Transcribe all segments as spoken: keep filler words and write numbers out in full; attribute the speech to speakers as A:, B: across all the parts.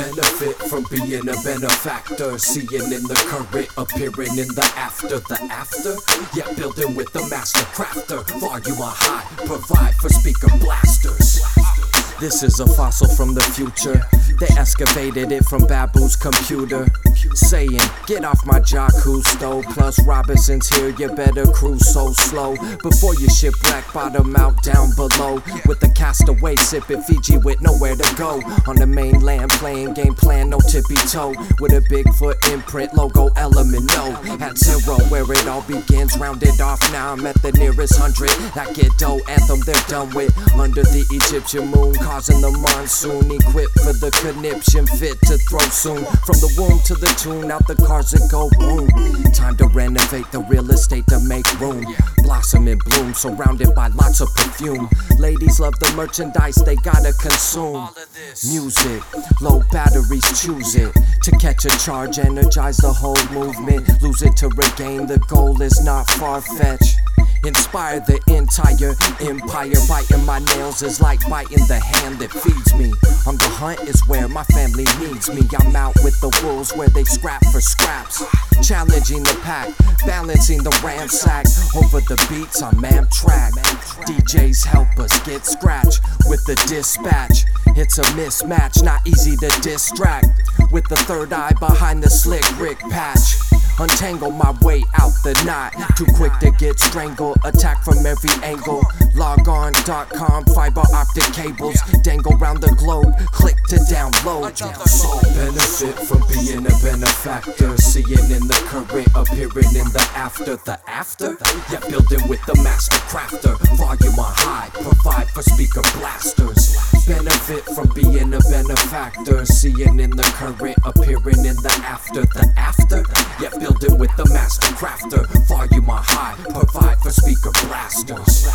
A: Benefit from being a benefactor, seeing in the current, appearing in the after. The after, yeah, building with the master crafter. Volume on high, provide for speaker blasters. This is a fossil from the future. They excavated it from Babu's computer, saying, get off my Jakku stove. Plus Robinson's here, you better cruise so slow before you shipwreck, bottom out down below. With the castaway sipping Fiji with nowhere to go. On the mainland playing game plan, no tippy toe. With a Bigfoot imprint, logo element no. At zero where it all begins, rounded off now I'm at the nearest hundred. That ghetto anthem they're done with. Under the Egyptian moon, causing the monsoon. Equipped for the conniption, fit to throw soon. From the womb to the tune, out the cars that go boom. Time to renovate the real estate to make room. Blossom and bloom, surrounded by lots of perfume. Ladies love the merchandise, they gotta consume. Music, low batteries, choose it. To catch a charge, energize the whole movement. Lose it to regain, the goal is not far-fetched. Inspire the entire empire. Biting my nails is like biting the hand that feeds me. On the hunt is where my family needs me. I'm out with the wolves where they scrap for scraps. Challenging the pack, balancing the ransack. Over the beats on Amtrak. D Js help us get scratched with the dispatch. It's a mismatch, not easy to distract. With the third eye behind the slick Rick patch. Untangle my way out the knot. Too quick to get strangled. Attack from every angle. Log on dot com, fiber optic cables. Dangle round the globe. Click to download. So benefit from being a benefactor. Seeing in the current, appearing in the after. The after? Yeah, building with the master crafter. Volume on high, provide for speaker blasters. Benefit from being a benefactor. Seeing in the current, appearing in the after. The after? Yeah, building with the master crafter. Volume on high, provide for speaker blasters.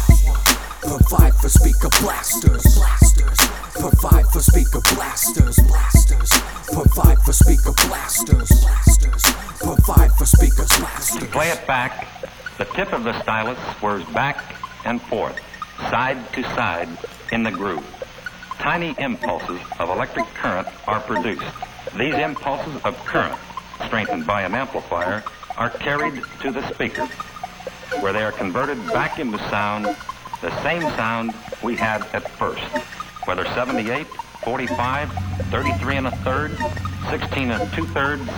A: Provide for speaker blasters. Blasters. Provide for speaker blasters. Blasters. Provide for speaker blasters. Blasters. Provide for speakers blasters.
B: To play it back, the tip of the stylus whirs back and forth, side to side in the groove. Tiny impulses of electric current are produced. These impulses of current, strengthened by an amplifier, are carried to the speaker, where they are converted back into sound, the same sound we had at first, whether seventy-eight, forty-five, thirty-three and a third, sixteen and two-thirds,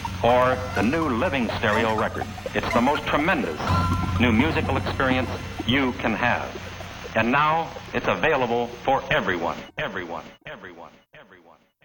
B: or the new living stereo record. It's the most tremendous new musical experience you can have. And now it's available for everyone, everyone, everyone, everyone.